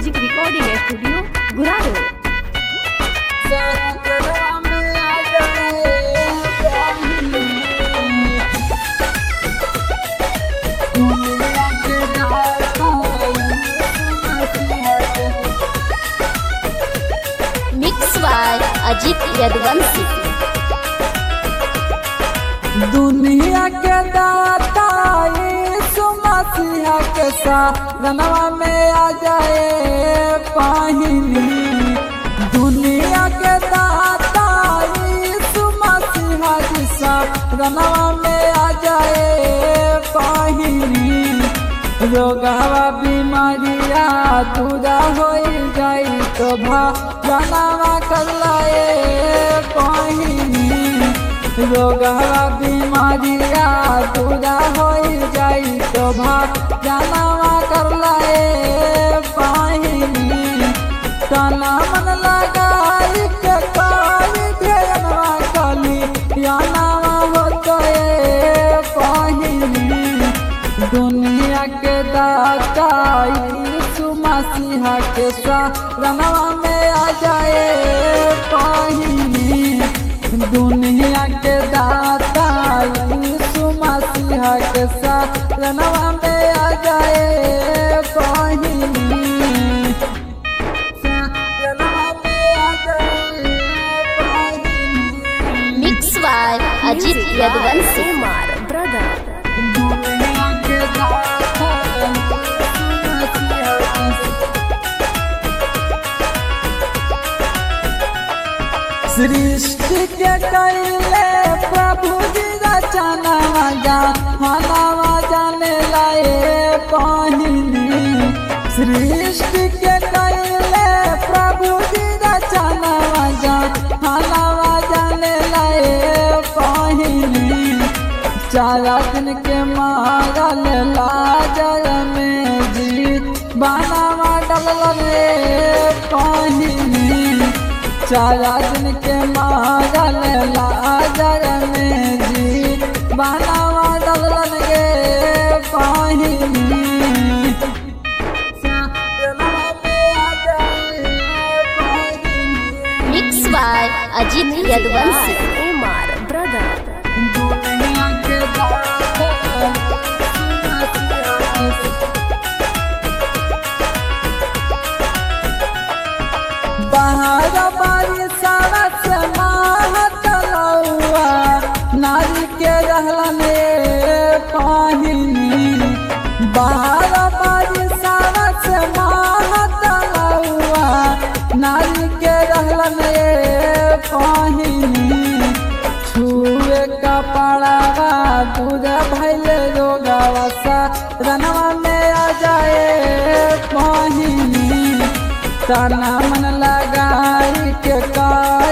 Music recording studio Guraro. Mix by Ajit Yaduvanshi. दुनिया के दाता यीशु मसीह के शरणवा में आ जाए पाहिनी। दुनिया के दाता यीशु मसीह के शरणवा में आ जाए पाहिनी। रोगवा बीमारिया दूरा हो जाई तो भजनवा कर लाए पाहिनी। रोगवा बीमारिया दूरा हो जाई तो भजनवा कर लाए पाहिनी। तना मन लगाई के काली भेनवा काली यानवा हो गए पाहिनी। दुनिया के दाता यीशु मसीह के शरणवा में आ जाए पाहिनी। दुनिया के दाता यीशु मसीह के शरणवा में आ जाए पाहिनी। शरणवा में आ जाए पाहिनी। Mix by Ajit Yaduvanshi. दुनिया के दाता सृष्टि के कैले प्रभु जी रचनवा जहानवा जाने लाए पाहिनी। सृष्टि के कैले प्रभु जी रचनवा जहानवा जाने लाए पाहिनी। 4 दिन के मारल लाजर में जी बनावा डलल रे पाहिनी। 4 दिन के मारल लाजर में जी बनावा डलल गे पाहिनी। Mix by Ajit Yaduvanshi. दुनिया के दाता बाहर बारी सारस महतलौआ नारी के रहलन पाहिनी। बाहर बारी सारस महतलौआ नारी के रहलन पाहिनी। छुए कपड़वा दूर भैल रोगवा शरणवा में आ जाए पाहिनी। तना मन लगाई के का